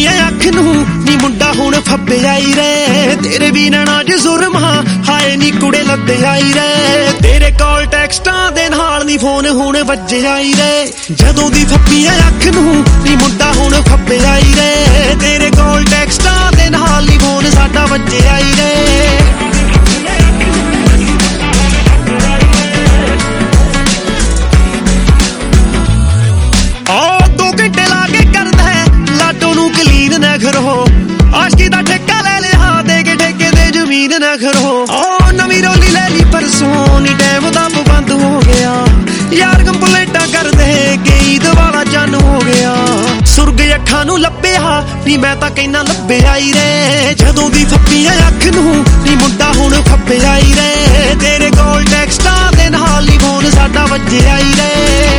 ਫੱਬੀਆਂ ਅੱਖ ਨੂੰ ਨੀ ਮੁੰਡਾ ਹੁਣ ਫੱਬੇ ਆਈ ਰੇ ਤੇਰੇ ਵੀ ਨੈਣਾ ਚ ਜ਼ੁਰਮ ਹਾਏ ਨੀ ਕੁੜੇ ਲੱਦੇ ਆਈ ਰੇ ਤੇਰੇ ਕਾਲ ਟੈਕਸਟਾਂ ਦੇ ਨਾਲ ਨੀ ਫੋਨ ਹੁਣ ਵੱਜੇ ਆਈ ਰੇ ਜਦੋਂ ਦੀ ਫੱਬੀਆਂ ਅੱਖ ਨੂੰ ਨੀ ਮੁੰਡਾ ਹੁਣ ਫੱਬੇ ਆਈ ਰੇ ਤੇਰੇ ਕਾਲ ਟੈਕਸਟਾਂ ਦੇ ਨਾਲ ਨੀ ਫੋਨ ਸਾਡਾ ਵੱਜੇ ਆਈ ਰੇ आशकी दा ठेका ले लिया दे के ठेके दे जमीन न खरो ओ नवी रोली ले ली परसों नी टैम दा पाबंद हो गया यार कंप्लेंटा कर दे के ईद वाला चन्न हो गया सुरग अखां नू लभ्या नी मैं तां कहना लभे आई रे जदों दी फप्पीआं अख नू नी मुंडा हुण फप्पे आई रे तेरे कोल टैक्सटां दे नाल नी फोन साडा वज्जे आई रे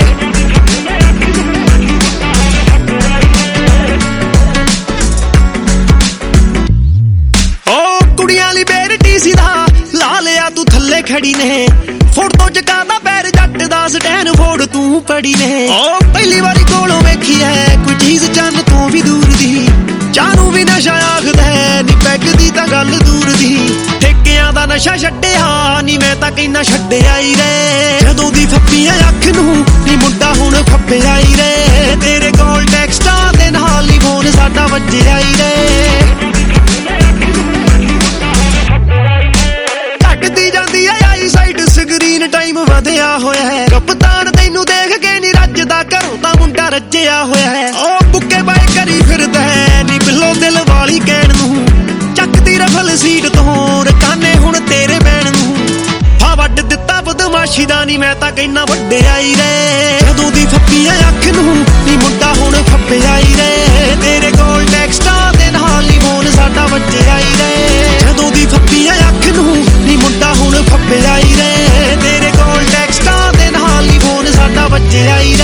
खड़ी ने फोटो चकादा पैर जट दा स्टैंड फोड़ तू पड़ी ने ओ पहली बारी कोलों वेखी है कोई चीज चन्न तू भी दूर दी चानू भी नशा आखदा नी पैग दी तां गल दूर दी ठेकियां दा नशा छड्डिया नी मैं तां कहना छड्डे आई रे जदों दी फप्पीआं अख नू नी मुंडा हुण फप्पे आई रे तेरे कोल टैक्सटां दे नाल नी फोन साडा वज्जे आई रे स्क्रीन टाइम वधिया होया है कप्तान तैनू देख के नी रजदा घरों तां मुंडा रज्जिया होया है ओ बुक्के बाए करी फिरदा है नी बिल्लो दिल वाली कहण नू चकदी रफल सीट तों रकाने हुण तेरे बैण नू हा वड्ड दित्ता बदमाशी दा नी मैं तां कहना वड्डे आई रे जदों दी फप्पीआं अख नू नी मुंडा हुण फप्पे आई रे तेरे कोल टैक्सटां दे नाल नी फोन साडा वज्जे आई रे जदों दी फप्पीआं अख नू नी मुंडा हुण फप्पे आई रे तेरे कोल टैक्सटां दे नाल नी फोन साडा वज्जे आई